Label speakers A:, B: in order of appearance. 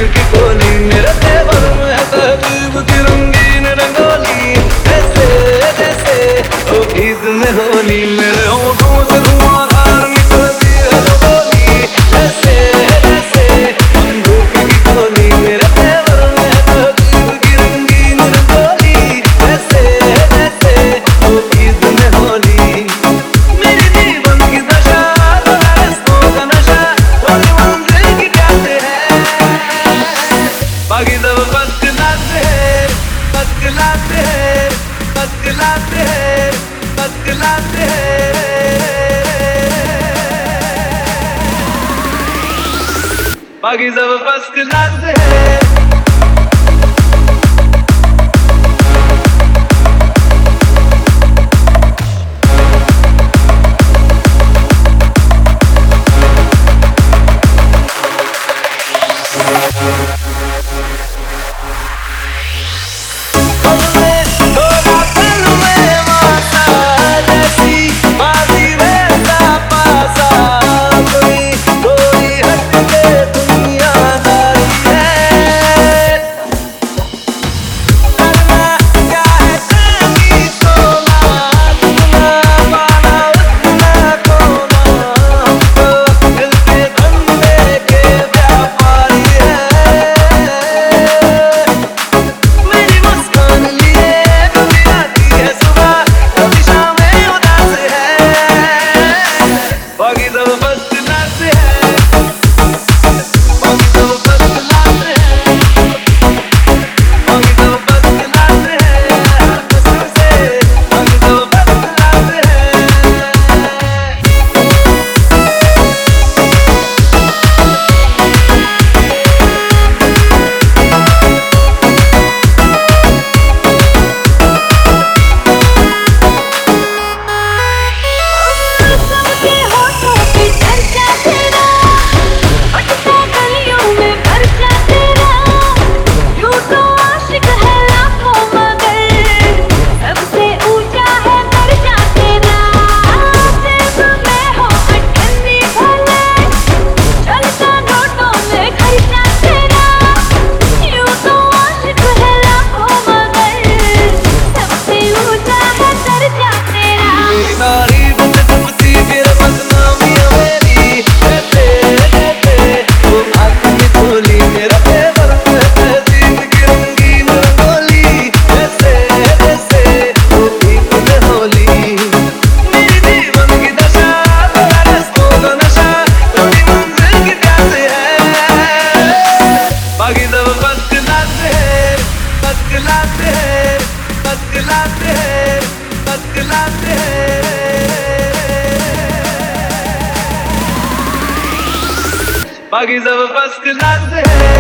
A: की गोली, मेरे तेवर में तहजीब की रंगीन रंगोली। जैसे जैसे ओ ईद में होली, मेरे होठों से धुआंधार निकलती है जो बोली। जैसे जैसे बंदूक की गोली, मेरे तेवर में तहजीब की रंगीन रंगोली। जैसे जैसे ओ ईद में होली, मेरी जीवन की दशा दोस्तों का नशा, थोड़ी मंजिल की प्यासे है। बाकी सब बदलाते हैं, बदलाते हैं, बदलाते हैं, बदलाते हैं। बाकी सब बदलाते हैं। बाकी सब फर्स्ट क्लास है।